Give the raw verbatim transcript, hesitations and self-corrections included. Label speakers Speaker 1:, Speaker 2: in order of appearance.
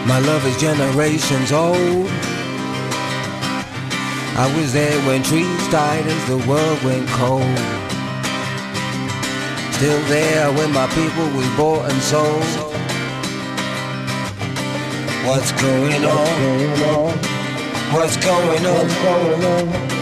Speaker 1: My love is generations old. I was there when trees died as the world went cold. Still there when my people was bought and sold. What's going on? What's going on?